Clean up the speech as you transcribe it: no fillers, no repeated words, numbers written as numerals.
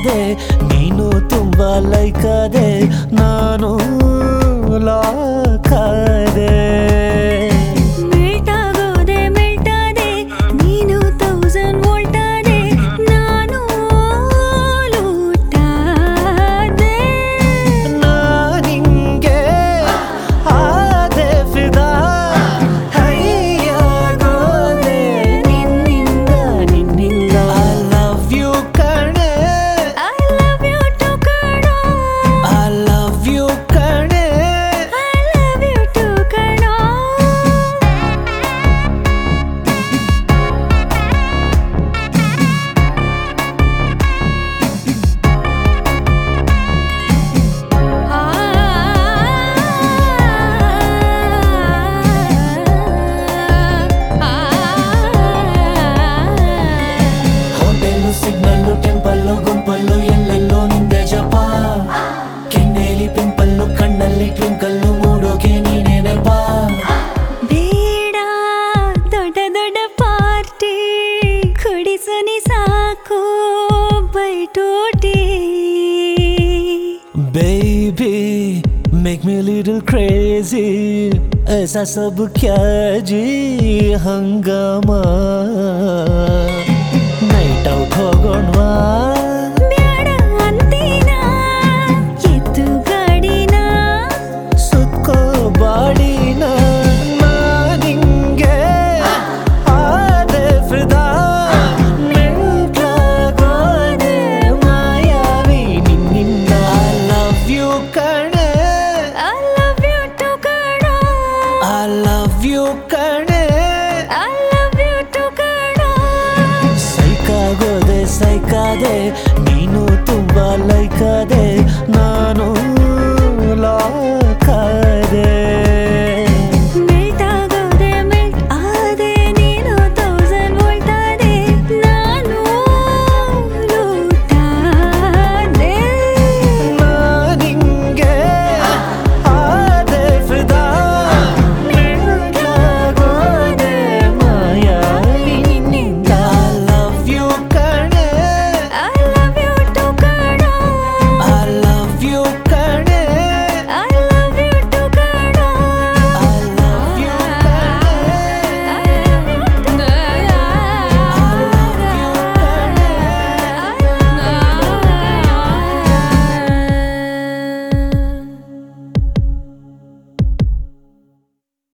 ಆದೆ ನೀನು ತುಂಬಾ ಲೈಕ್ ಆದೆ ನಾನು ಲಾಕ್ ಆದೆ ಸಿಗ್ನಲ್ಲು ಟೆಂಪಲ್ಲು ಗುಂಪಲ್ಲು ಎಲ್ಲೆಲ್ಲೋ ನಿಂದೆ ಜಪ ಕೆನ್ನೆಲಿ ಪಿಂಪಲ್ಲು ಕಣ್ಣಲ್ಲಿ ಟ್ವಿಂಕಲ್ಲು ಮೂಡೋಕೆ ನೀನೇ ನೆಪ ಬೇಡ ದೊಡ್ಡ ದೊಡ್ಡ ಪಾರ್ಟಿ ಕುಡಿಸನಿ ಸಾಕು ಬೈಟೋಟಿ baby make me little crazy ऐसा सब क्या जी हंगामा ನೈಟ್ ಔಟ್ ಹೋಗೋಣವಾ